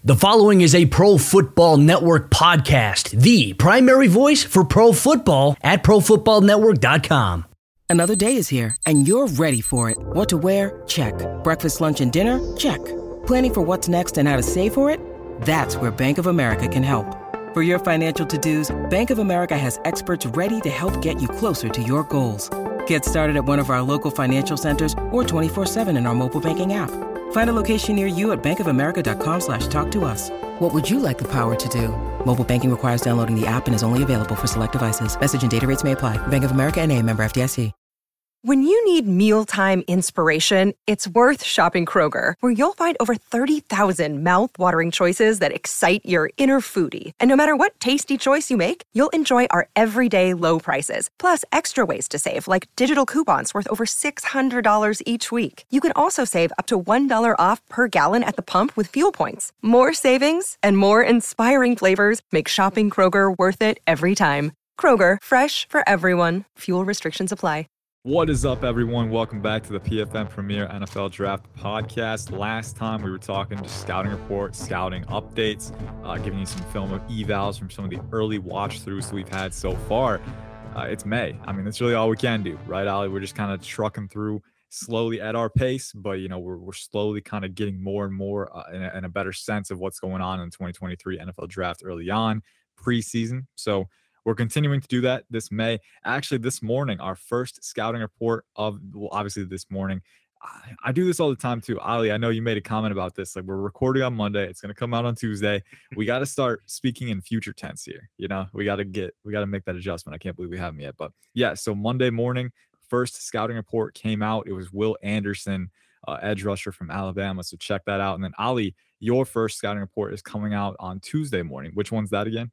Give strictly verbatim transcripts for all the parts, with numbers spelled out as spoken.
The following is a Pro Football Network podcast, the primary voice for pro football at pro football network dot com. Another day is here, and you're ready for it. What to wear? Check. Breakfast, lunch, and dinner? Check. Planning for what's next and how to save for it? That's where Bank of America can help. For your financial to-dos, Bank of America has experts ready to help get you closer to your goals. Get started at one of our local financial centers or twenty-four seven in our mobile banking app. Find a location near you at bankofamerica.com slash talk to us. What would you like the power to do? Mobile banking requires downloading the app and is only available for select devices. Message and data rates may apply. Bank of America N A, member F D I C. When you need mealtime inspiration, it's worth shopping Kroger, where you'll find over thirty thousand mouth-watering choices that excite your inner foodie. And no matter what tasty choice you make, you'll enjoy our everyday low prices, plus extra ways to save, like digital coupons worth over six hundred dollars each week. You can also save up to one dollar off per gallon at the pump with fuel points. More savings and more inspiring flavors make shopping Kroger worth it every time. Kroger, fresh for everyone. Fuel restrictions apply. What is up, everyone? Welcome back to the P F N Premier N F L Draft Podcast. Last time we were talking just scouting reports, scouting updates, uh, giving you some film of evals from some of the early watch-throughs that we've had so far. Uh, it's May. I mean, that's really all we can do, right, Ali? We're just kind of trucking through slowly at our pace, but, you know, we're, we're slowly kind of getting more and more uh, in, a, in a better sense of what's going on in the twenty twenty-three N F L Draft early on, preseason. So we're continuing to do that this May. Actually, this morning, our first scouting report of, well, obviously this morning. I, I do this all the time too. Ali, I know you made a comment about this. Like, we're recording on Monday. It's going to come out on Tuesday. We got to start speaking in future tense here. You know, we got to get, we got to make that adjustment. I can't believe we haven't yet. But yeah, so Monday morning, first scouting report came out. It was Will Anderson, uh, edge rusher from Alabama. So check that out. And then Ali, your first scouting report is coming out on Tuesday morning. Which one's that again?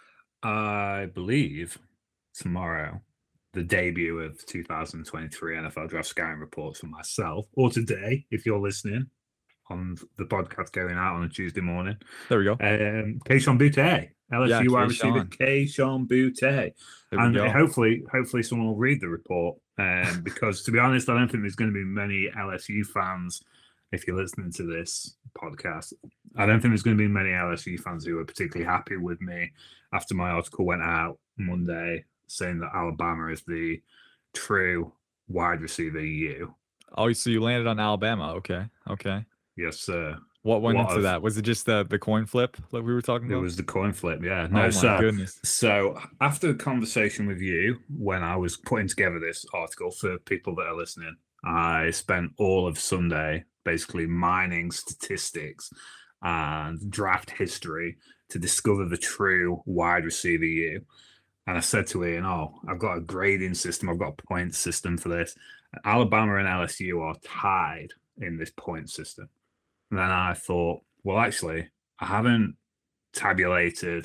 I believe tomorrow, the debut of two thousand twenty-three N F L Draft Scouting Reports for myself, or today, if you're listening on the podcast going out on a Tuesday morning. There we go. Um, Kayshon Boutte, L S U wide receiver Kayshon Boutte. And hopefully, hopefully someone will read the report. Um, because to be honest, I don't think there's going to be many L S U fans, if you're listening to this podcast, I don't think there's going to be many L S U fans who are particularly happy with me after my article went out Monday saying that Alabama is the true wide receiver U. Oh, so you landed on Alabama. Okay. Okay. Yes, sir. What went what into of, that? Was it just the, the coin flip that we were talking about? It was the coin flip, yeah. No, oh, my so, goodness. So after the conversation with you, when I was putting together this article for people that are listening, I spent all of Sunday basically mining statistics and draft history to discover the true wide receiver U. And I said to Ian, oh, I've got a grading system. I've got a point system for this. Alabama and L S U are tied in this point system. And then I thought, well, actually, I haven't tabulated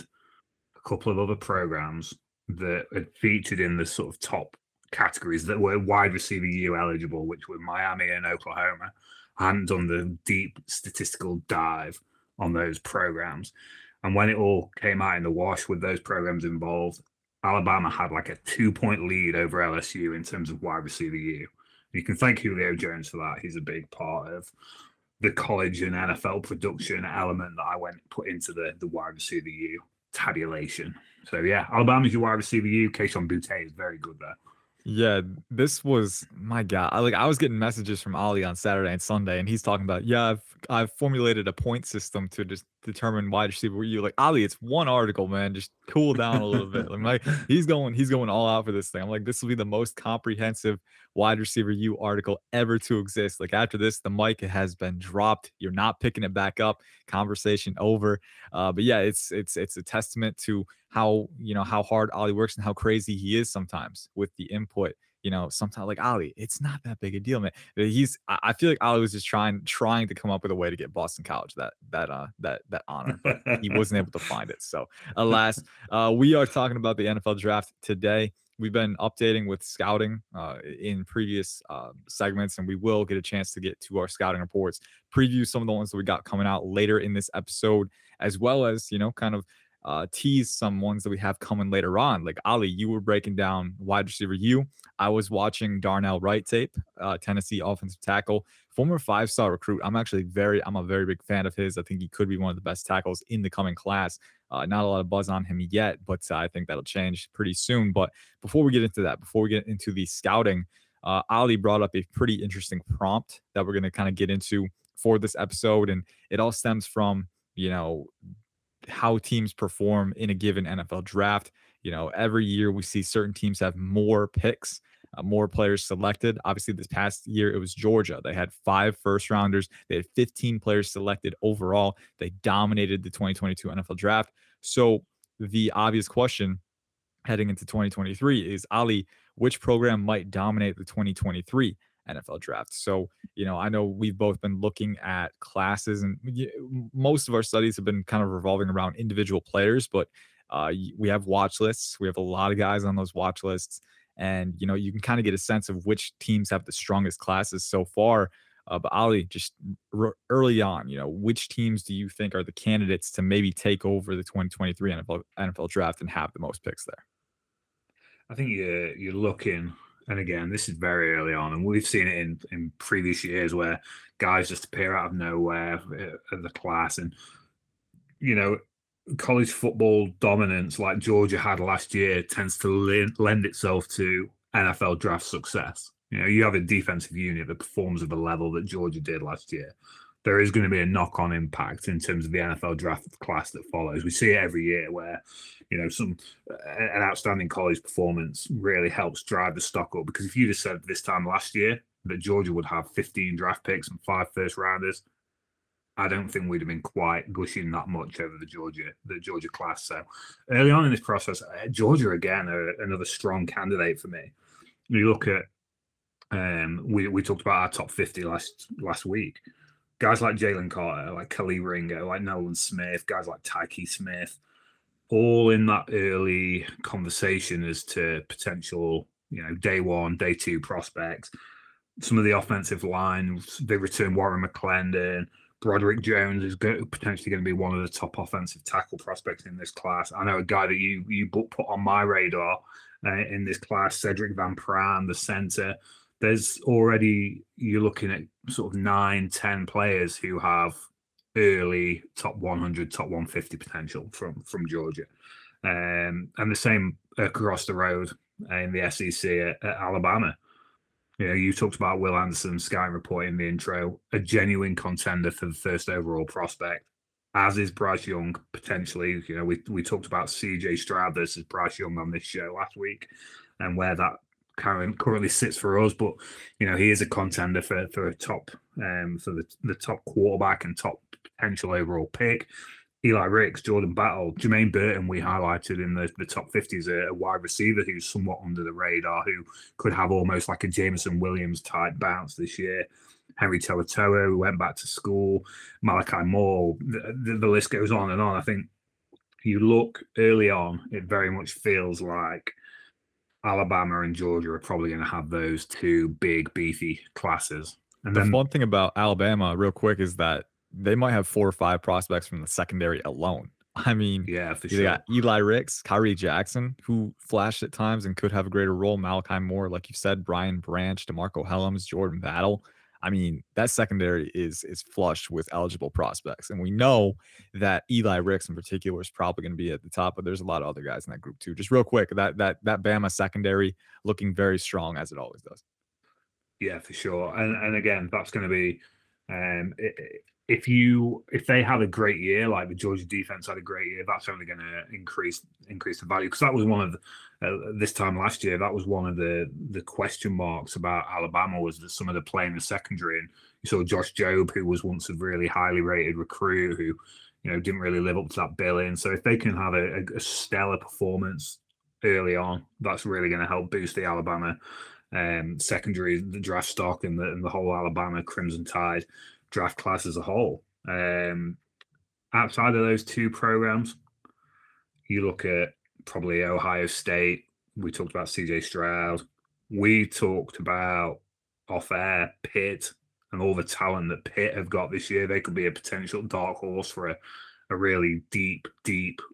a couple of other programs that had featured in the sort of top categories that were wide receiver U eligible, which were Miami and Oklahoma. I hadn't done the deep statistical dive on those programs. And when it all came out in the wash with those programs involved, Alabama had like a two-point lead over L S U in terms of wide receiver U. You can thank Julio Jones for that. He's a big part of the college and N F L production element that I went put into the, the wide receiver U tabulation. So, yeah, Alabama's your wide receiver U. Kayshon Boutte is very good there. Yeah, this was, my God, I, like I was getting messages from Ali on Saturday and Sunday, and he's talking about, yeah, I've I've formulated a point system to just determine wide receiver. You like, Ali, it's one article, man. Just cool down a little bit. I'm like, he's going, he's going all out for this thing. I'm like, this will be the most comprehensive wide receiver U article ever to exist. Like after this, the mic has been dropped. You're not picking it back up. Conversation over. Uh, but yeah, it's it's it's a testament to how, you know, how hard Ali works and how crazy he is sometimes with the input. You know, sometimes like Ali, it's not that big a deal, man. He's, I feel like Ali was just trying, trying to come up with a way to get Boston College that, that, uh, that, that honor, but he wasn't able to find it. So, alas, uh, we are talking about the N F L draft today. We've been updating with scouting uh, in previous uh, segments, and we will get a chance to get to our scouting reports, preview some of the ones that we got coming out later in this episode, as well as, you know, kind of uh, tease some ones that we have coming later on. Like Ali, you were breaking down wide receiver U. I was watching Darnell Wright tape, uh, Tennessee offensive tackle, former five-star recruit. I'm actually very, I'm a very big fan of his. I think he could be one of the best tackles in the coming class. Uh, not a lot of buzz on him yet, but uh, I think that'll change pretty soon. But before we get into that, before we get into the scouting, uh, Ali brought up a pretty interesting prompt that we're going to kind of get into for this episode. And it all stems from, you know, how teams perform in a given N F L draft. You know, every year we see certain teams have more picks, uh, more players selected. Obviously, this past year, it was Georgia. They had five first rounders. They had fifteen players selected overall. They dominated the twenty twenty-two N F L draft. So the obvious question heading into twenty twenty-three is, Ali, which program might dominate the twenty twenty-three N F L draft? So, you know, I know we've both been looking at classes, and most of our studies have been kind of revolving around individual players, but uh, we have watch lists. We have a lot of guys on those watch lists, and, you know, you can kind of get a sense of which teams have the strongest classes so far. Uh, but Ali, just r- early on, you know, which teams do you think are the candidates to maybe take over the twenty twenty-three N F L, N F L draft and have the most picks there? I think you're, you're looking, and again, this is very early on, and we've seen it in, in previous years where guys just appear out of nowhere at the class. And, you know, college football dominance like Georgia had last year tends to lend itself to N F L draft success. You know, you have a defensive unit that performs at the level that Georgia did last year. There is going to be a knock-on impact in terms of the N F L draft class that follows. We see it every year where, you know, some an outstanding college performance really helps drive the stock up. Because if you just said this time last year that Georgia would have fifteen draft picks and five first rounders, I don't think we'd have been quite gushing that much over the Georgia the Georgia class. So early on in this process, Georgia again are another strong candidate for me. You look at um, we we talked about our top fifty last last week. Guys like Jalen Carter, like Kelly Ringo, like Nolan Smith, guys like Tyke Smith, all in that early conversation as to potential, you know, day one, day two prospects. Some of the offensive line, they return Warren McClendon. Broderick Jones is go- potentially going to be one of the top offensive tackle prospects in this class. I know a guy that you you put on my radar uh, in this class, Cedric Van Pran, the center. There's already, you're looking at sort of nine, ten players who have early top one hundred, top one fifty potential from, from Georgia. Um, and the same across the road in the S E C at, at Alabama. You know, you talked about Will Anderson, Sky Report in the intro, a genuine contender for the first overall prospect, as is Bryce Young, potentially. You know, we, we talked about C J Stroud versus Bryce Young on this show last week and where that currently sits for us, but you know, he is a contender for for a top um for the, the top quarterback and top potential overall pick. Eli Ricks, Jordan Battle, Jermaine Burton, we highlighted in the, the top fifties, a, a wide receiver who's somewhat under the radar, who could have almost like a Jameson Williams type bounce this year. Henry To'oTo'o, who went back to school, Malachi Moore, the, the, the list goes on and on. I think you look early on, it very much feels like Alabama and Georgia are probably going to have those two big, beefy classes. And the then, fun thing about Alabama, real quick, is that they might have four or five prospects from the secondary alone. I mean, yeah, for you sure. got Eli Ricks, Kyrie Jackson, who flashed at times and could have a greater role. Malachi Moore, like you said, Brian Branch, DeMarco Hellams, Jordan Battle. I mean, that secondary is is flushed with eligible prospects. And we know that Eli Ricks in particular is probably going to be at the top, but there's a lot of other guys in that group too. Just real quick, that that that Bama secondary looking very strong, as it always does. Yeah, for sure. And and again, that's going to be um, it, if you if they have a great year, like the Georgia defense had a great year, that's only going to increase increase the value, because that was one of the, uh, this time last year, that was one of the the question marks about Alabama, was that some of the play in the secondary. And you saw Josh Jobe, who was once a really highly rated recruit, who, you know, didn't really live up to that billing. So if they can have a, a stellar performance early on, that's really going to help boost the Alabama um, secondary, the draft stock, and the and the whole Alabama Crimson Tide draft class as a whole. Um, outside of those two programs, you look at probably Ohio State. We talked about C J Stroud. We talked about off air Pitt and all the talent that Pitt have got this year. They could be a potential dark horse for a, a really deep, deep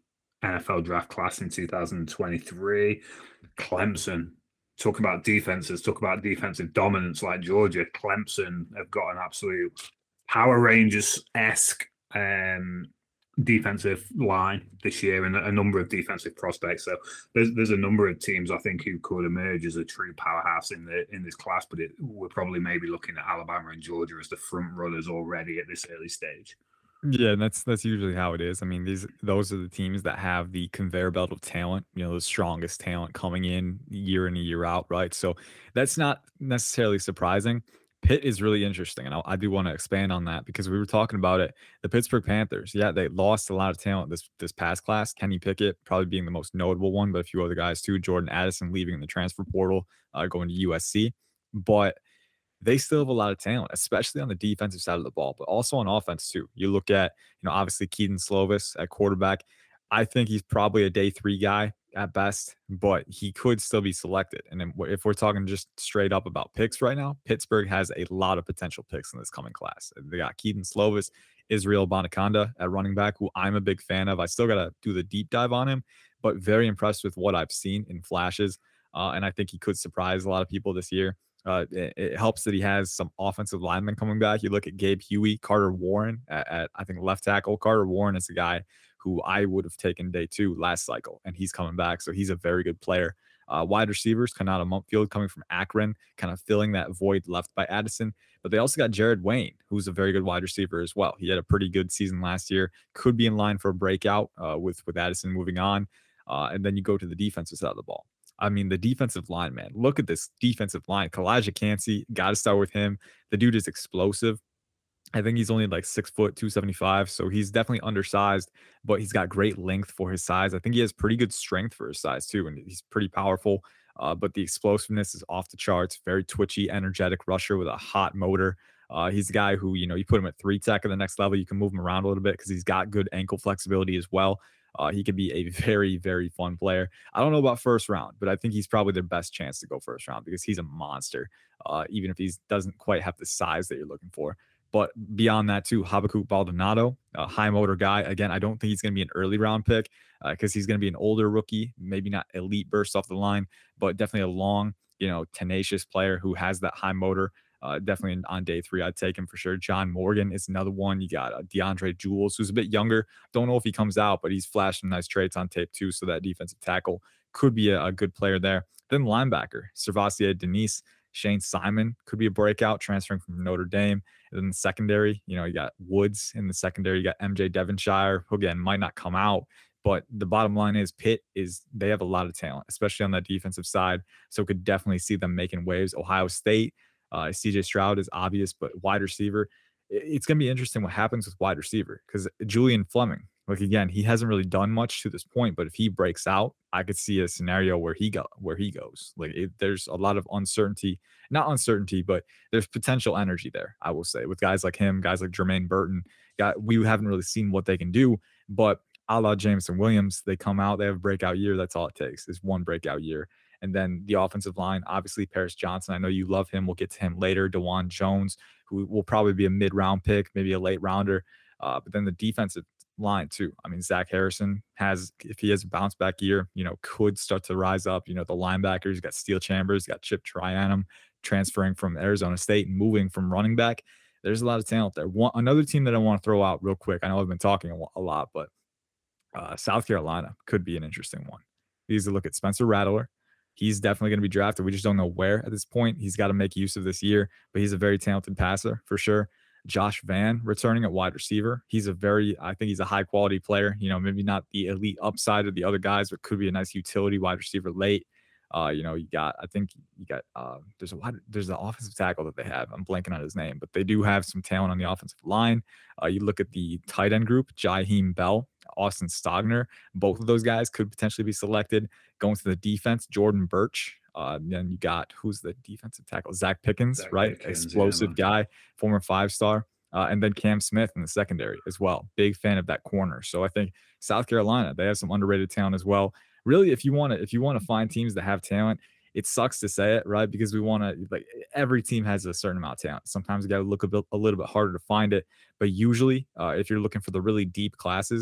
N F L draft class in two thousand twenty-three. Clemson, talk about defenses, talk about defensive dominance like Georgia. Clemson have got an absolute Power Rangers-esque um, defensive line this year and a number of defensive prospects. So there's there's a number of teams I think who could emerge as a true powerhouse in the in this class, but it, we're probably maybe looking at Alabama and Georgia as the front runners already at this early stage. Yeah, that's that's usually how it is. I mean, these those are the teams that have the conveyor belt of talent, you know, the strongest talent coming in year in and year out, right? So that's not necessarily surprising. Pitt is really interesting, and I, I do want to expand on that because we were talking about it. The Pittsburgh Panthers, yeah, they lost a lot of talent this this past class. Kenny Pickett probably being the most notable one, but a few other guys too. Jordan Addison leaving in the transfer portal, uh, going to U S C, but they still have a lot of talent, especially on the defensive side of the ball, but also on offense too. You look at, you know, obviously Keaton Slovis at quarterback. I think he's probably a day three guy at best, but he could still be selected. And then if we're talking just straight up about picks right now, Pittsburgh has a lot of potential picks in this coming class. They got Keaton Slovis, Israel Bonaconda at running back, who I'm a big fan of. I still got to do the deep dive on him, but very impressed with what I've seen in flashes. Uh, and I think he could surprise a lot of people this year. Uh, it, it helps that he has some offensive linemen coming back. You look at Gabe Huey, Carter Warren at, at I think left tackle. Carter Warren is a guy who I would have taken day two last cycle, and he's coming back. So he's a very good player. Uh, wide receivers, Kanata Mumpfield coming from Akron, kind of filling that void left by Addison. But they also got Jared Wayne, who's a very good wide receiver as well. He had a pretty good season last year. Could be in line for a breakout uh, with, with Addison moving on. Uh, and then you go to the defensive side of the ball. I mean, the defensive line, man, look at this defensive line. Kalijah Cansey, got to start with him. The dude is explosive. I think he's only like six foot, two seventy-five. So he's definitely undersized, but he's got great length for his size. I think he has pretty good strength for his size too. And he's pretty powerful, uh, but the explosiveness is off the charts. Very twitchy, energetic rusher with a hot motor. Uh, he's a guy who, you know, you put him at three tech at the next level, you can move him around a little bit because he's got good ankle flexibility as well. Uh, he could be a very, very fun player. I don't know about first round, but I think he's probably their best chance to go first round because he's a monster, uh, even if he doesn't quite have the size that you're looking for. But beyond that, too, Habakkuk Baldonado, a high motor guy. Again, I don't think he's going to be an early round pick because uh, he's going to be an older rookie, maybe not elite burst off the line, but definitely a long, you know, tenacious player who has that high motor. Uh, definitely on day three, I'd take him for sure. John Morgan is another one. You got uh, DeAndre Jules, who's a bit younger. Don't know if he comes out, but he's flashed some nice traits on tape too. So that defensive tackle could be a, a good player there. Then linebacker, Servassier Denise, Shane Simon could be a breakout transferring from Notre Dame. And then the secondary, you know, you got Woods in the secondary. You got M J Devonshire, who again might not come out. But the bottom line is Pitt is they have a lot of talent, especially on that defensive side. So could definitely see them making waves. Ohio State. Uh, C J Stroud is obvious, but wide receiver, it's going to be interesting what happens with wide receiver because Julian Fleming, like again, he hasn't really done much to this point, but if he breaks out, I could see a scenario where he go where he goes. Like it, there's a lot of uncertainty, not uncertainty, but there's potential energy there. I will say with guys like him, guys like Jermaine Burton, got we haven't really seen what they can do, but a la Jameson Williams, they come out, they have a breakout year. That's all it takes is one breakout year. And then the offensive line, obviously Paris Johnson. I know you love him. We'll get to him later. DeJuan Jones, who will probably be a mid-round pick, maybe a late rounder. Uh, but then the defensive line too. I mean, Zach Harrison has, if he has a bounce back year, you know, could start to rise up. You know, the linebackers, got Steel Chambers, got Chip Trianum transferring from Arizona State and moving from running back. There's a lot of talent there. One, another team that I want to throw out real quick. I know I've been talking a, a lot, but uh, South Carolina could be an interesting one. These look at Spencer Rattler. He's definitely going to be drafted. We just don't know where at this point. He's got to make use of this year, but he's a very talented passer for sure. Josh Vann returning at wide receiver. He's a very, I think he's a high quality player. You know, maybe not the elite upside of the other guys, but could be a nice utility wide receiver late. Uh, you know, you got, I think you got, uh, there's a lot, there's the offensive tackle that they have. I'm blanking on his name, but they do have some talent on the offensive line. Uh, you look at the tight end group, Jaheim Bell, Austin Stogner. Both of those guys could potentially be selected. Going to the defense, Jordan Birch. Uh, then you got, who's the defensive tackle? Zach Pickens, Zach right? Pickens, Explosive yeah, guy, former five-star. Uh, and then Cam Smith in the secondary as well. Big fan of that corner. So I think South Carolina, they have some underrated talent as well. Really, if you want to, if you want to find teams that have talent, it sucks to say it, right? Because we want to, like, every team has a certain amount of talent. Sometimes you got to look a, bit, a little bit harder to find it. But usually, uh, if you're looking for the really deep classes,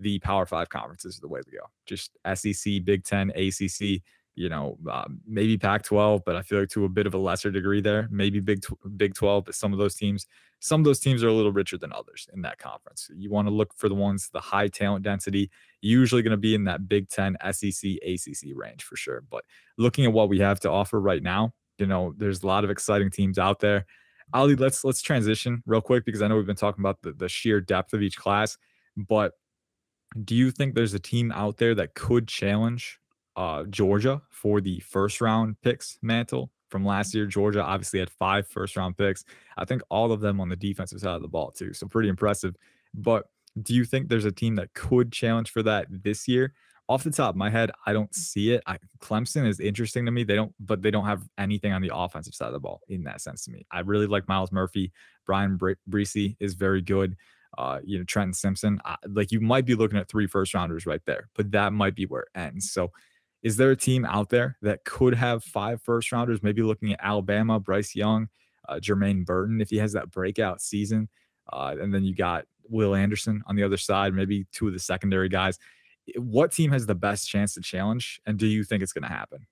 the Power Five conferences are the way to go. Just S E C, Big Ten, A C C, you know, um, maybe Pac twelve, but I feel like to a bit of a lesser degree there. Maybe Big Big twelve, but some of those teams, some of those teams are a little richer than others in that conference. You want to look for the ones, the high talent density, usually going to be in that Big Ten, S E C, A C C range for sure. But looking at what we have to offer right now, you know, there's a lot of exciting teams out there. Ali, let's let's transition real quick because I know we've been talking about the, the sheer depth of each class, but do you think there's a team out there that could challenge uh, Georgia for the first round picks mantle from last year? Georgia obviously had five first round picks. I think all of them on the defensive side of the ball too. So pretty impressive. But do you think there's a team that could challenge for that this year? Off the top of my head, I don't see it. I, Clemson is interesting to me. They don't, but they don't have anything on the offensive side of the ball in that sense to me. I really like Miles Murphy. Brian Bre- Breesy is very good. Uh, you know, Trenton Simpson. I, like you might be looking at three first rounders right there, but that might be where it ends. So, is there a team out there that could have five first rounders? Maybe looking at Alabama, Bryce Young, uh, Jermaine Burton if he has that breakout season, uh, and then you got Will Anderson on the other side. Maybe two of the secondary guys. What team has the best chance to challenge, and do you think it's going to happen?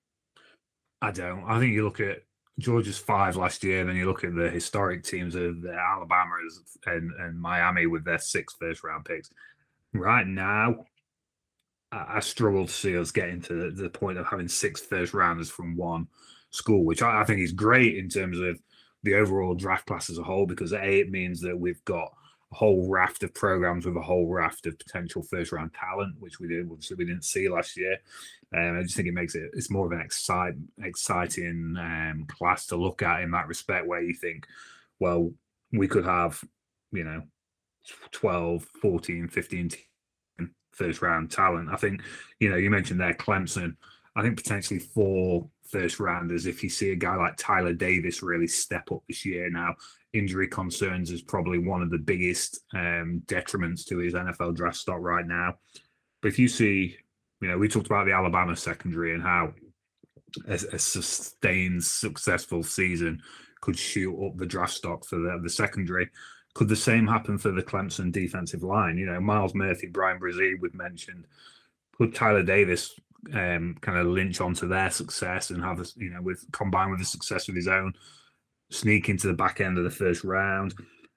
I don't. I think you look at Georgia's five last year, and then you look at the historic teams of the Alabamas and, and Miami with their six first-round picks. Right now, I, I struggle to see us getting to the, the point of having six first-rounders from one school, which I, I think is great in terms of the overall draft class as a whole, because A, it means that we've got whole raft of programs with a whole raft of potential first round talent, which we did obviously we didn't see last year. Um, I just think it makes it it's more of an excite, exciting um, class to look at in that respect, where you think, well, we could have, you know, twelve, fourteen, fifteen first round talent. I think, you know, you mentioned there Clemson. I think potentially four first rounders if you see a guy like Tyler Davis really step up this year. Now, injury concerns is probably one of the biggest um, detriments to his N F L draft stock right now. But if you see, you know, we talked about the Alabama secondary and how a, a sustained, successful season could shoot up the draft stock for the, the secondary. Could the same happen for the Clemson defensive line? You know, Miles Murphy, Brian Brzee, we've mentioned. Could Tyler Davis um, kind of lynch onto their success and have, a, you know, with combined with the success of his own, sneak into the back end of the first round?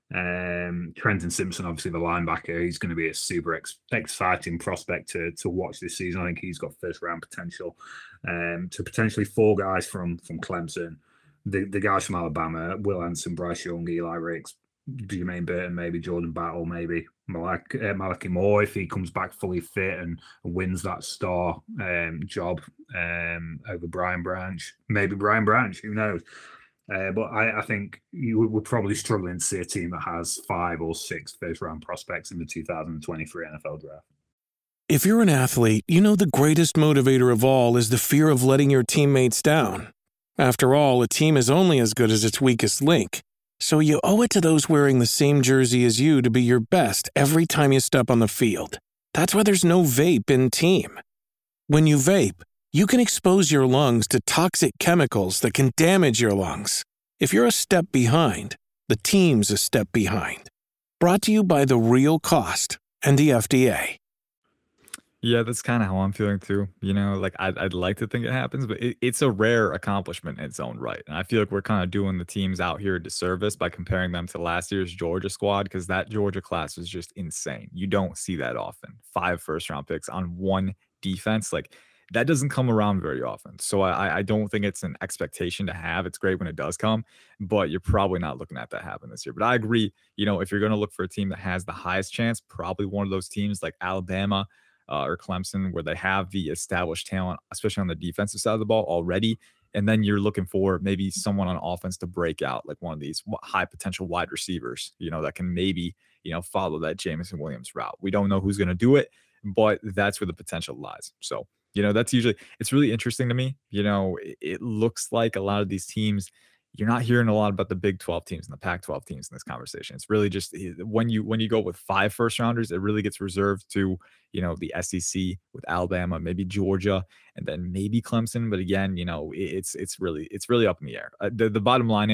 Um, Trenton Simpson, obviously the linebacker, he's going to be a super ex- exciting prospect to to watch this season. I think he's got first round potential. Um, to potentially four guys from from Clemson, the the guys from Alabama, Will Anderson, Bryce Young, Eli Ricks, Jermaine Burton, maybe Jordan Battle, maybe Malak, uh, Malachi Moore if he comes back fully fit and wins that star um, job um, over Brian Branch. Maybe Brian Branch, who knows? Uh, but I, I think you, we're probably struggling to see a team that has five or six first-round prospects in the two thousand twenty-three N F L draft. If you're an athlete, you know the greatest motivator of all is the fear of letting your teammates down. After all, a team is only as good as its weakest link. So you owe it to those wearing the same jersey as you to be your best every time you step on the field. That's why there's no vape in team. When you vape, you can expose your lungs to toxic chemicals that can damage your lungs. If you're a step behind, the team's a step behind. Brought to you by The Real Cost and the F D A. Yeah, that's kind of how I'm feeling too. You know, like I'd, I'd like to think it happens, but it, it's a rare accomplishment in its own right. And I feel like we're kind of doing the teams out here a disservice by comparing them to last year's Georgia squad, because that Georgia class was just insane. You don't see that often. Five first round picks on one defense. Like, that doesn't come around very often. So I, I don't think it's an expectation to have. It's great when it does come, but you're probably not looking at that happen this year. But I agree, you know, if you're going to look for a team that has the highest chance, probably one of those teams like Alabama uh, or Clemson, where they have the established talent, especially on the defensive side of the ball already. And then you're looking for maybe someone on offense to break out, like one of these high potential wide receivers, you know, that can maybe, you know, follow that Jameson Williams route. We don't know who's going to do it, but that's where the potential lies. So, you know, that's usually, it's really interesting to me. You know, it, it looks like a lot of these teams, you're not hearing a lot about the Big twelve teams and the Pac twelve teams in this conversation. It's really just when you when you go with five first rounders, it really gets reserved to, you know, the S E C with Alabama, maybe Georgia, and then maybe Clemson. But again, you know, it, it's it's really it's really up in the air. Uh, the, the bottom line is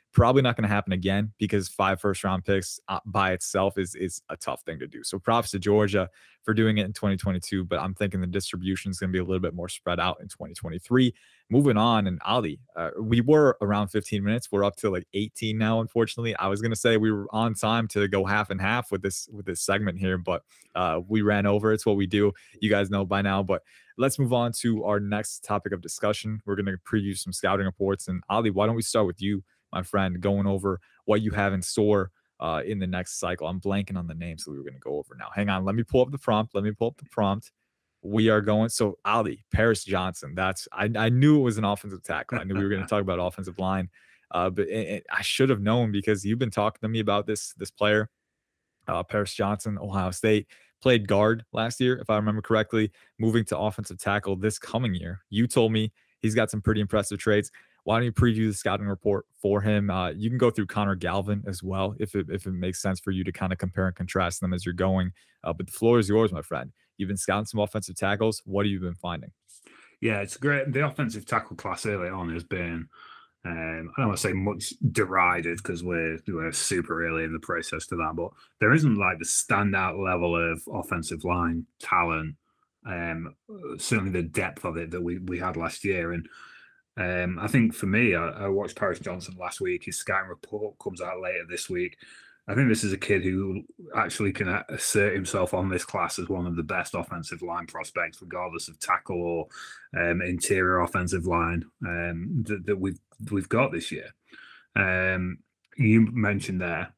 Probably not going to happen again because five first round picks uh, by itself is is a tough thing to do. So props to Georgia for doing it in twenty twenty-two, but I'm thinking the distribution is going to be a little bit more spread out in twenty twenty-three. Moving on, and Ali, uh, we were around fifteen minutes. We're up to like eighteen now, unfortunately. I was going to say we were on time to go half and half with this with this segment here, but uh, we ran over. It's what we do. You guys know by now, but let's move on to our next topic of discussion. We're going to preview some scouting reports. And Ali, why don't we start with you, my friend, going over what you have in store uh, in the next cycle. I'm blanking on the names that we were going to go over now. Hang on. Let me pull up the prompt. Let me pull up the prompt. We are going. So Ali, Paris Johnson, that's, I, I knew it was an offensive tackle. I knew we were going to talk about offensive line, uh, but it, it, I should have known because you've been talking to me about this, this player, uh, Paris Johnson, Ohio State, played guard last year, if I remember correctly, moving to offensive tackle this coming year. You told me he's got some pretty impressive traits. Why don't you preview the scouting report for him? Uh, you can go through Connor Galvin as well, if it, if it makes sense for you to kind of compare and contrast them as you're going. Uh, but the floor is yours, my friend. You've been scouting some offensive tackles. What have you been finding? Yeah, it's great. The offensive tackle class early on has been, um, I don't want to say much derided because we're, we're super early in the process to that, but there isn't like the standout level of offensive line talent, um, certainly the depth of it that we, we had last year. And Um, I think for me, I, I watched Paris Johnson last week. His scouting report comes out later this week. I think this is a kid who actually can assert himself on this class as one of the best offensive line prospects, regardless of tackle or um, interior offensive line um, that, that we've we've got this year. Um, you mentioned there,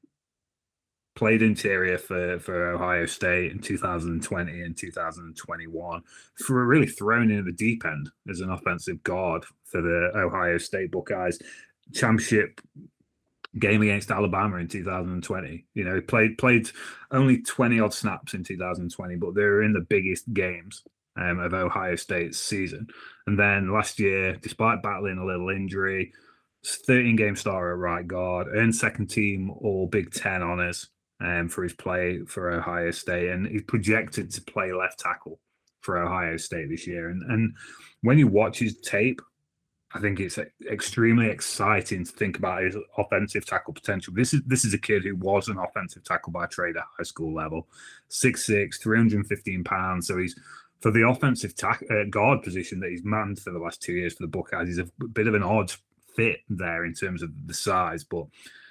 played interior for, for Ohio State in two thousand twenty and two thousand twenty-one. For really thrown in at the deep end as an offensive guard for the Ohio State Buckeyes. Championship game against Alabama in two thousand twenty. You know, he played played only twenty odd snaps in two thousand twenty, but they were in the biggest games um, of Ohio State's season. And then last year, despite battling a little injury, thirteen game starter at right guard, earned second team All Big Ten honors um, for his play for Ohio State, and he's projected to play left tackle for Ohio State this year. And and when you watch his tape, I think it's extremely exciting to think about his offensive tackle potential. This is this is a kid who was an offensive tackle by trade at high school level, six six, three hundred fifteen pounds. So he's, for the offensive tack, uh, guard position that he's manned for the last two years for the Buckeyes, he's a bit of an odd fit there in terms of the size. But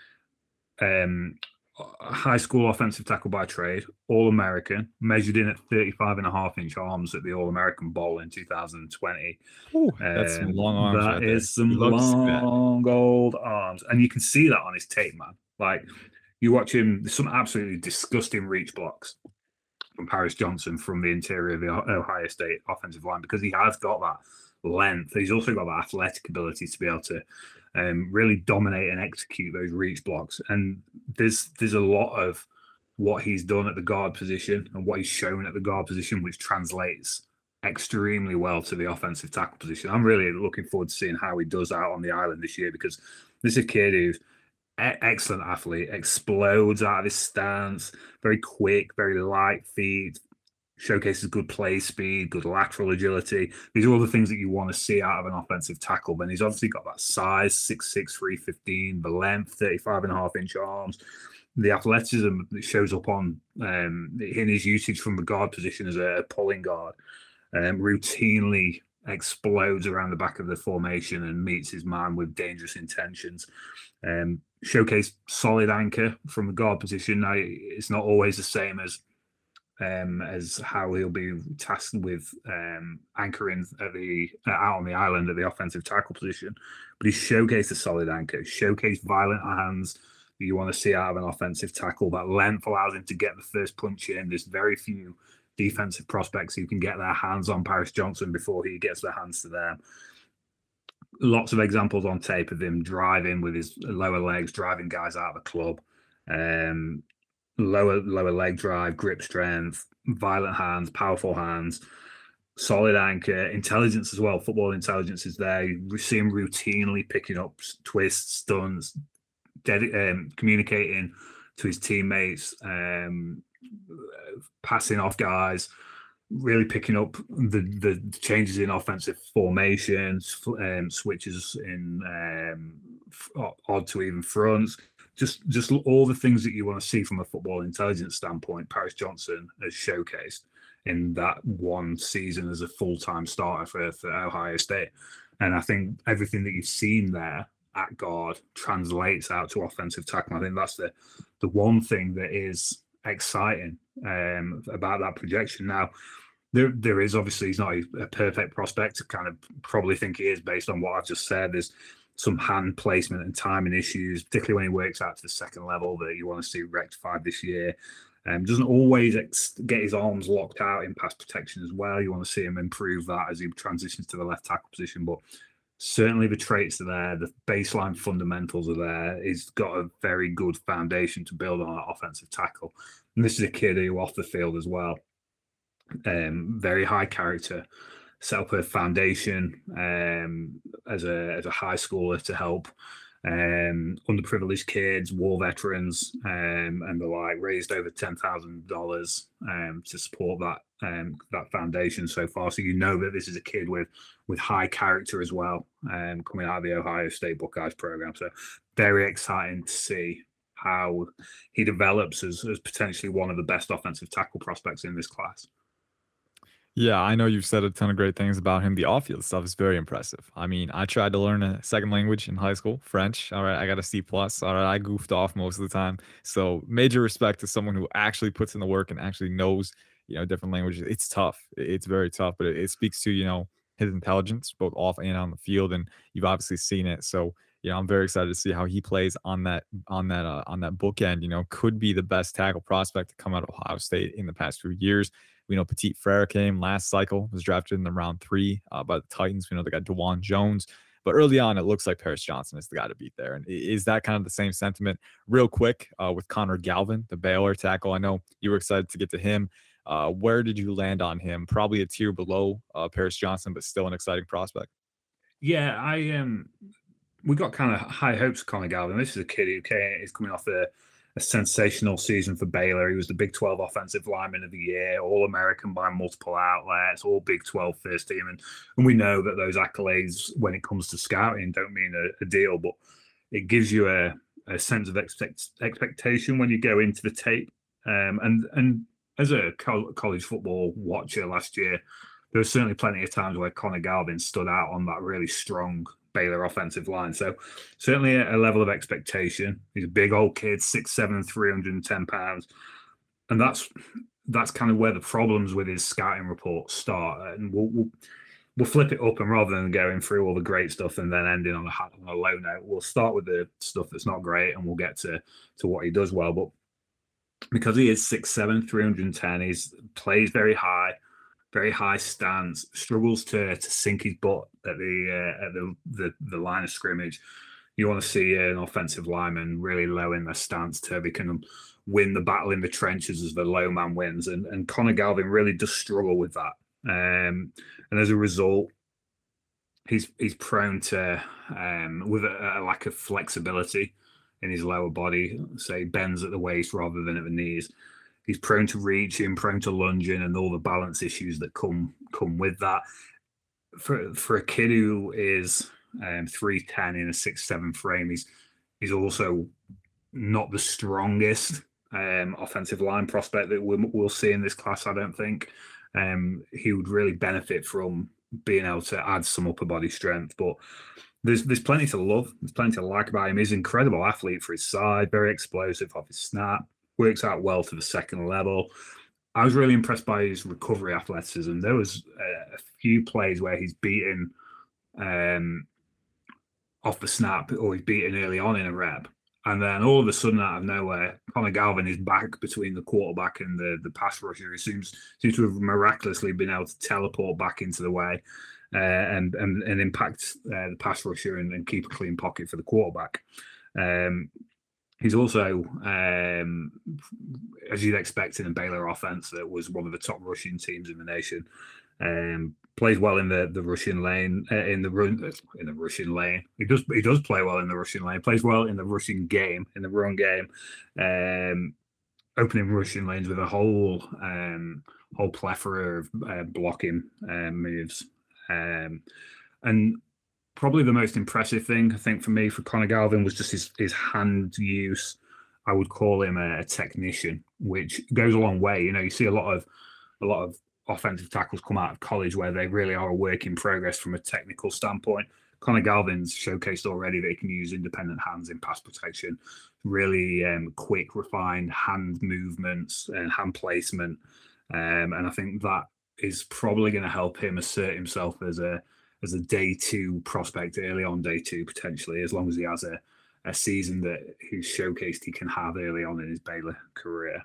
um, high school offensive tackle by trade, All-American, measured in at thirty-five and a half inch arms at the All-American Bowl in two thousand twenty. Ooh, that's um, some long arms. That right is there. some long old arms. And you can see that on his tape, man. Like, you watch him, there's some absolutely disgusting reach blocks from Paris Johnson from the interior of the Ohio State offensive line, because he has got that length. He's also got that athletic ability to be able to um, really dominate and execute those reach blocks. And there's there's a lot of what he's done at the guard position and what he's shown at the guard position, which translates extremely well to the offensive tackle position. I'm really looking forward to seeing how he does out on the island this year, because this is a kid who's an excellent athlete, explodes out of his stance, very quick, very light feet, showcases good play speed, good lateral agility. These are all the things that you want to see out of an offensive tackle. But he's obviously got that size, six six, three fifteen, the length, thirty-five and a half inch arms, the athleticism that shows up on um, in his usage from the guard position as a pulling guard, um, routinely explodes around the back of the formation and meets his man with dangerous intentions. Um, showcase solid anchor from the guard position. Now, it's not always the same as Um, as how he'll be tasked with um, anchoring at the uh, out on the island at the offensive tackle position, but he showcased a solid anchor, showcased violent hands that you want to see out of an offensive tackle. That length allows him to get the first punch in. There's very few defensive prospects who can get their hands on Paris Johnson before he gets their hands to them. Lots of examples on tape of him driving with his lower legs, driving guys out of the club. Um, Lower lower leg drive, grip strength, violent hands, powerful hands, solid anchor, intelligence as well. Football intelligence is there. You see him routinely picking up twists, stunts, ded- um, communicating to his teammates, um, passing off guys, really picking up the, the changes in offensive formations, um, switches in um, odd to even fronts. Just, just all the things that you want to see from a football intelligence standpoint, Paris Johnson has showcased in that one season as a full-time starter for, for Ohio State. And I think everything that you've seen there at guard translates out to offensive tackle. I think that's the the one thing that is exciting um, about that projection. Now, there there is obviously, he's not a, a perfect prospect to kind of probably think he is based on what I've just said. There's some hand placement and timing issues, particularly when he works out to the second level, that you want to see rectified this year. Um, doesn't always ex- get his arms locked out in pass protection as well. You want to see him improve that as he transitions to the left tackle position. But certainly the traits are there. The baseline fundamentals are there. He's got a very good foundation to build on at offensive tackle. And this is a kid who off the field as well. Um, very high character, set up a foundation um, as a as a high schooler to help um, underprivileged kids, war veterans, um, and the like. Raised over ten thousand dollars um, to support that um, that foundation so far. So you know that this is a kid with with high character as well, um, coming out of the Ohio State Buckeyes program. So very exciting to see how he develops as, as potentially one of the best offensive tackle prospects in this class. Yeah, I know you've said a ton of great things about him. The off-field stuff is very impressive. I mean, I tried to learn a second language in high school, French. All right, I got a C plus. All right, I goofed off most of the time. So major respect to someone who actually puts in the work and actually knows, you know, different languages. It's tough. It's very tough, but it, it speaks to, you know, his intelligence, both off and on the field, and you've obviously seen it. So, you know, I'm very excited to see how he plays on that on that uh, on that bookend. You know, could be the best tackle prospect to come out of Ohio State in the past few years. We know Petit Frere came last cycle, was drafted in the round three uh, by the Titans. We know they got DeJuan Jones. But early on, it looks like Paris Johnson is the guy to beat there. And is that kind of the same sentiment? Real quick, uh, with Connor Galvin, the Baylor tackle, I know you were excited to get to him. Uh, where did you land on him? Probably a tier below uh, Paris Johnson, but still an exciting prospect. Yeah, I um, we got kind of high hopes of Connor Galvin. This is a kid who came, is coming off a A sensational season for Baylor. He was the Big twelve Offensive Lineman of the Year, All-American by multiple outlets, all Big twelve first team. And, and we know that those accolades, when it comes to scouting, don't mean a, a deal, but it gives you a, a sense of expect, expectation when you go into the tape. Um, and, and as a co- college football watcher last year, there were certainly plenty of times where Connor Galvin stood out on that really strong Baylor offensive line. So certainly a, a level of expectation. He's a big old kid, six seven, three hundred ten pounds. And that's that's kind of where the problems with his scouting reports start. And we'll, we'll, we'll flip it up, and rather than going through all the great stuff and then ending on a, on a low note, we'll start with the stuff that's not great, and we'll get to, to what he does well. But because he is six seven, three hundred ten, he plays very high, very high stance, struggles to to sink his butt at the uh, at the, the the line of scrimmage. You want to see an offensive lineman really low in their stance to be can win the battle in the trenches as the low man wins. And and Connor Galvin really does struggle with that. Um, and as a result, he's he's prone to um, with a, a lack of flexibility in his lower body. Say bends at the waist rather than at the knees. He's prone to reaching, prone to lunging, and all the balance issues that come come with that. For for a kid who is um, three ten in a six seven frame, he's he's also not the strongest um, offensive line prospect that we'll, we'll see in this class, I don't think. Um, he would really benefit from being able to add some upper body strength. But there's there's plenty to love. There's plenty to like about him. He's an incredible athlete for his side, very explosive off his snap. Works out well to the second level. I was really impressed by his recovery athleticism. There was a, a few plays where he's beaten um, off the snap, or he's beaten early on in a rep. And then all of a sudden, out of nowhere, Connor Galvin is back between the quarterback and the, the pass rusher. He seems, seems to have miraculously been able to teleport back into the way uh, and, and, and impact uh, the pass rusher and, and keep a clean pocket for the quarterback. Um, He's also, um, as you'd expect in a Baylor offense that was one of the top rushing teams in the nation, um, plays well in the, the rushing lane, uh, in the run, in the rushing lane. He does he does play well in the rushing lane. Plays well in the rushing game, in the run game, um, opening rushing lanes with a whole um, whole plethora of uh, blocking um, moves, um, and probably the most impressive thing, I think, for me, for Connor Galvin was just his, his hand use. I would call him a, a technician, which goes a long way. You know, you see a lot of a lot of offensive tackles come out of college where they really are a work in progress from a technical standpoint. Connor Galvin's showcased already that he can use independent hands in pass protection, really um, quick, refined hand movements and hand placement. Um, and I think that is probably going to help him assert himself as a as a day two prospect early on day two, potentially, as long as he has a, a season that he's showcased he can have early on in his Baylor career.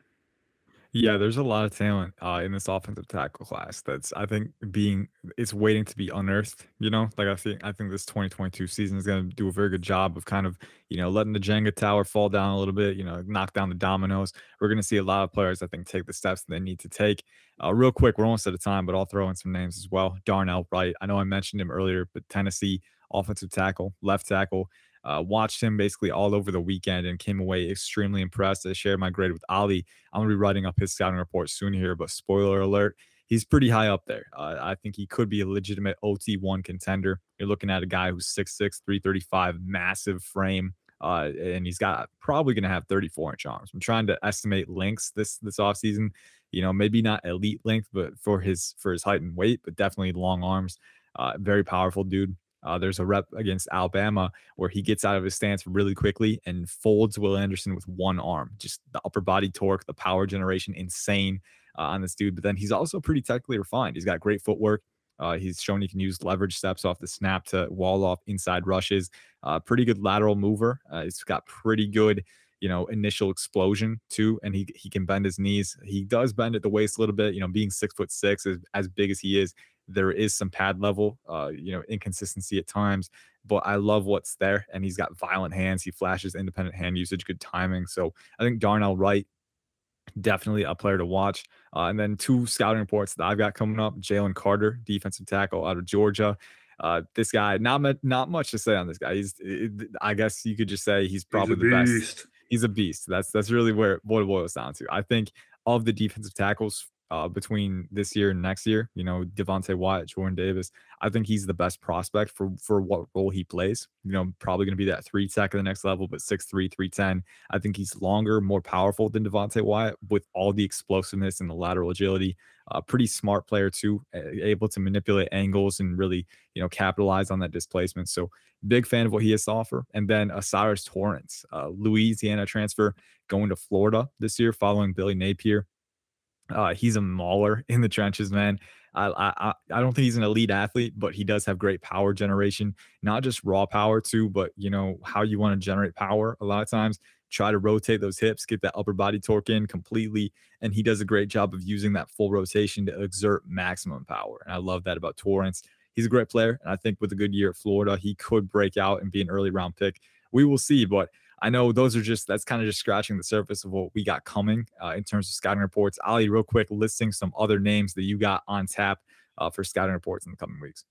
Yeah, there's a lot of talent uh, in this offensive tackle class that's, I think, being it's waiting to be unearthed. You know, like I think I think this twenty twenty-two season is going to do a very good job of kind of, you know, letting the Jenga tower fall down a little bit. You know, knock down the dominoes. We're going to see a lot of players, I think, take the steps that they need to take. Uh, real quick, we're almost out of time, but I'll throw in some names as well. Darnell Wright, I know I mentioned him earlier, but Tennessee offensive tackle, left tackle. Uh, watched him basically all over the weekend and came away extremely impressed. I shared my grade with Ali. I'm going to be writing up his scouting report soon here, but spoiler alert, he's pretty high up there. Uh, I think he could be a legitimate O T one contender. You're looking at a guy who's six six, three thirty-five, massive frame, uh, and he's got probably going to have thirty-four inch arms. I'm trying to estimate lengths this this offseason. You know, maybe not elite length, but for his for his height and weight, but definitely long arms. Uh, very powerful dude. Uh, there's a rep against Alabama where he gets out of his stance really quickly and folds Will Anderson with one arm. Just the upper body torque, the power generation, insane uh, on this dude. But then he's also pretty technically refined. He's got great footwork. Uh, he's shown he can use leverage steps off the snap to wall off inside rushes. Uh, pretty good lateral mover. Uh, he's got pretty good, you know, initial explosion too, and he he can bend his knees. He does bend at the waist a little bit. You know, being six foot six, as, as big as he is, there is some pad level, uh, you know, inconsistency at times, but I love what's there. And he's got violent hands. He flashes independent hand usage, good timing. So I think Darnell Wright, definitely a player to watch. Uh, and then two scouting reports that I've got coming up. Jalen Carter, defensive tackle out of Georgia. Uh, this guy, not not much to say on this guy. He's, I guess you could just say he's probably he's the beast. best. He's a beast. That's that's really where what it boils down to. I think of the defensive tackles uh, between this year and next year, you know, Devontae Wyatt, Jordan Davis, I think he's the best prospect for for what role he plays. You know, probably going to be that three tech at the next level, but six three, three ten. I think he's longer, more powerful than Devontae Wyatt with all the explosiveness and the lateral agility. A uh, pretty smart player too, able to manipulate angles and really, you know, capitalize on that displacement. So big fan of what he has to offer. And then Osiris Torrance, uh, Louisiana transfer, going to Florida this year following Billy Napier. Uh, he's a mauler in the trenches, man. I, I I don't think he's an elite athlete, but he does have great power generation, not just raw power too, but you know how you want to generate power. A lot of times, try to rotate those hips, get that upper body torque in completely, and he does a great job of using that full rotation to exert maximum power. And I love that about Torrance. He's a great player, and I think with a good year at Florida, he could break out and be an early round pick. We will see, but I know those are just, that's kind of just scratching the surface of what we got coming uh, in terms of scouting reports. Ali, real quick, listing some other names that you got on tap uh, for scouting reports in the coming weeks.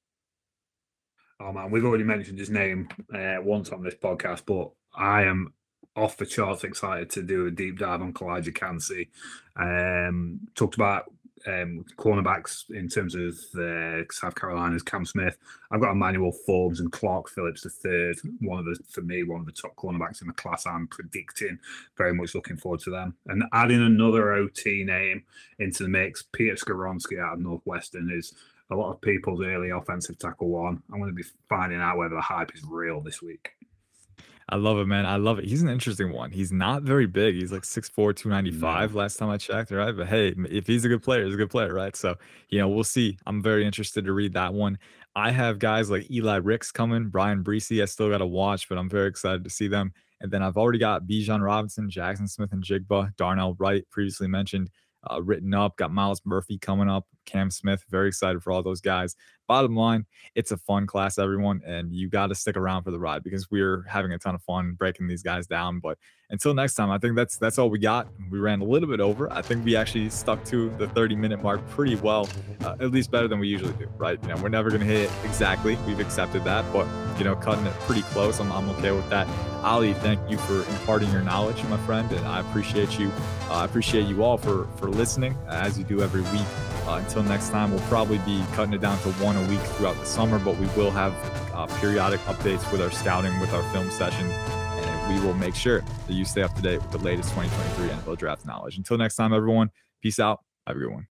Oh man, we've already mentioned his name uh, once on this podcast, but I am off the charts excited to do a deep dive on Kalijah Kancey. Um, talked about um, cornerbacks in terms of uh, South Carolina's Cam Smith. I've got Emmanuel Forbes and Clark Phillips the third. One of the, for me, one of the top cornerbacks in the class. I'm predicting. Very much looking forward to them. And adding another O T name into the mix, Peter Skoronski out of Northwestern is a lot of people's early offensive tackle one. I'm going to be finding out whether the hype is real this week. I love it, man. I love it. He's an interesting one. He's not very big. He's like six four, two ninety-five no. last time I checked, right? But hey, if he's a good player, he's a good player, right? So, you know, we'll see. I'm very interested to read that one. I have guys like Eli Ricks coming, Brian Breesy. I still got to watch, but I'm very excited to see them. And then I've already got Bijan Robinson, Jackson Smith and Jigba, Darnell Wright, previously mentioned, uh, written up. Got Miles Murphy coming up, Cam Smith. Very excited for all those guys. Bottom line, it's a fun class, everyone, and you got to stick around for the ride because we're having a ton of fun breaking these guys down. But until next time, I think that's that's all we got. We ran a little bit over. I think we actually stuck to the thirty minute mark pretty well, uh, at least better than we usually do, right? You know, we're never going to hit it exactly. We've accepted that, but, you know, cutting it pretty close. I'm, I'm okay with that. Ali, thank you for imparting your knowledge, my friend, and I appreciate you. Uh, I appreciate you all for, for listening, as you do every week. Uh, until next time, we'll probably be cutting it down to one a week throughout the summer, but we will have uh, periodic updates with our scouting, with our film sessions, and we will make sure that you stay up to date with the latest twenty twenty-three N F L draft knowledge. Until next time, everyone, peace out. Have a good one.